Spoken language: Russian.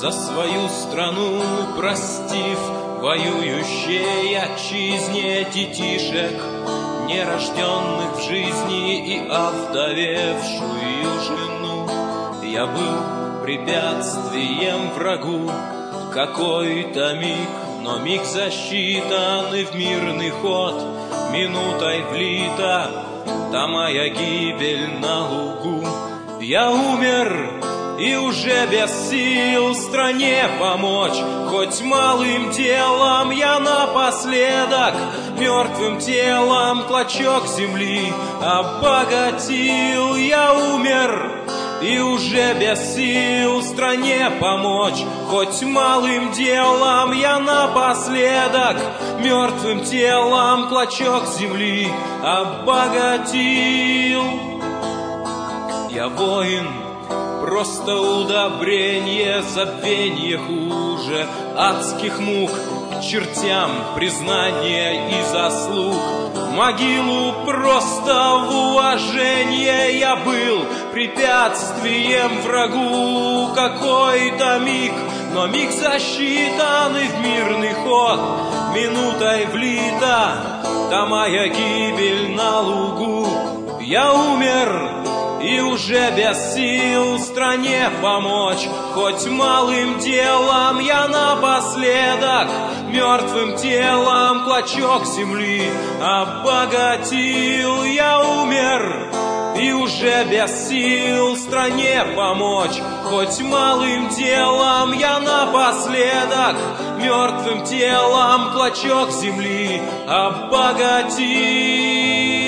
За свою страну простив воюющей отчизне детишек, нерожденных в жизни и овдовевшую жену. Я был препятствием врагу какой-то миг, но миг засчитан и в мирный ход минутой влита та моя гибель на лугу. Я умер и уже без сил стране помочь, хоть малым делом я напоследок мертвым телом клочок земли обогатил. Я умер и уже без сил стране помочь, хоть малым делом я напоследок мертвым телом клочок земли обогатил. Я воин, просто удобрение, забвенье хуже адских мук, к чертям признания и заслуг. Могилу просто в уважение я был препятствием врагу какой-то миг, но миг засчитан и в мирный ход минутой влита та моя гибель на лугу. Я умер и уже без сил стране помочь, хоть малым делом я напоследок мертвым телом клочок земли обогатил. Я умер и уже без сил стране помочь, хоть малым делом я напоследок мертвым телом клочок земли обогатил.